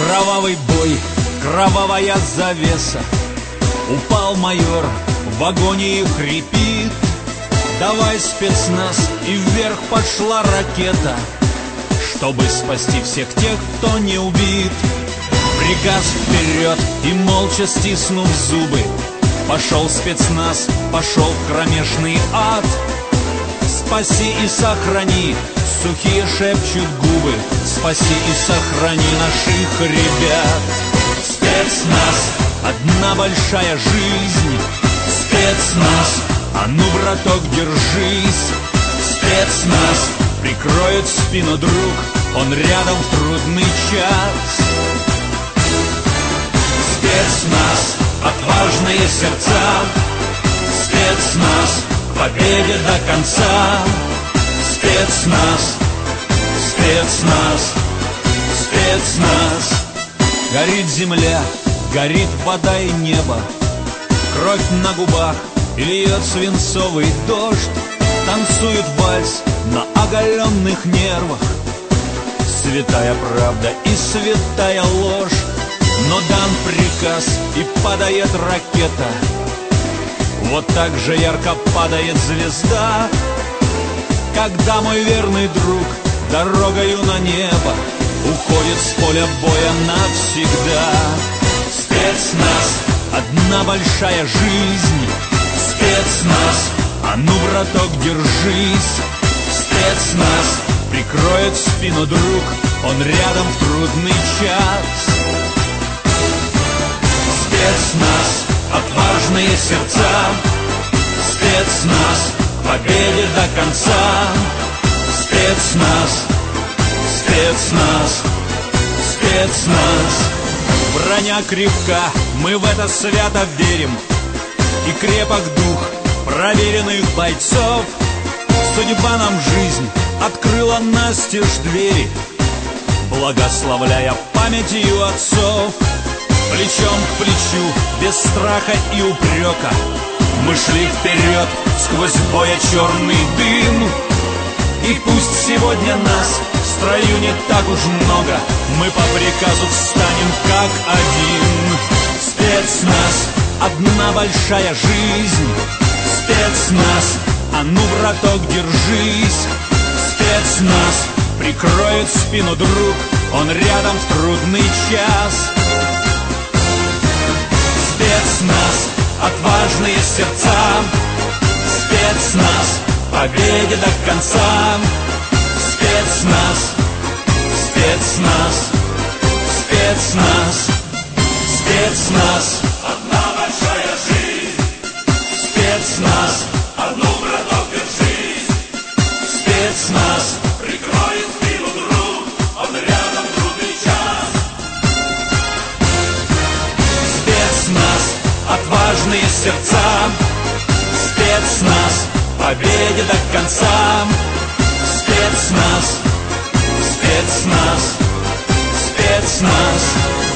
Кровавый бой, кровавая завеса. Упал майор, в агонии хрипит. Давай, спецназ, и вверх пошла ракета, чтобы спасти всех тех, кто не убит. Приказ вперед, и молча стиснув зубы, пошел спецназ, пошел в кромешный ад. Спаси и сохрани, сухие шепчут губы, спаси и сохрани наших ребят. Спецназ, одна большая жизнь. Спецназ, а ну, браток, держись. Спецназ, прикроет спину друг, он рядом в трудный час. Спецназ, отважные сердца. Спецназ, к победе до конца. Спецназ, спецназ, спецназ. Горит земля, горит вода и небо, кровь на губах и льет свинцовый дождь. Танцует вальс на оголенных нервах, святая правда и святая ложь. Но дан приказ, и падает ракета, вот так же ярко падает звезда. Когда мой верный друг дорогою на небо уходит с поля боя навсегда. Спецназ, одна большая жизнь. Спецназ, а ну, браток, держись. Спецназ, прикроет спину друг, он рядом в трудный час. Спецназ, отважные сердца. Спецназ, к победе до конца. Спецназ, спецназ, спецназ. Броня крепка, мы в это свято верим, и крепок дух проверенных бойцов. Судьба нам жизнь открыла настежь двери, благословляя памятью отцов. Плечом к плечу, без страха и упрека, мы шли вперед сквозь боя черный дым. И пусть сегодня нас в строю не так уж много, мы по приказу встанем как один. Спецназ, одна большая жизнь. Спецназ, а ну, браток, держись. Спецназ, прикроет спину друг, он рядом в трудный час. Спецназ, отважные сердца. Спецназ, победе до конца. Спецназ, спецназ, спецназ, спецназ, одна большая жизнь. Спецназ, одну, браток, держись. Спецназ, прикроет спину друг, он рядом в трудный час. Спецназ, отважные сердца. Спецназ, победе до конца. Спецназ, спецназ, спецназ.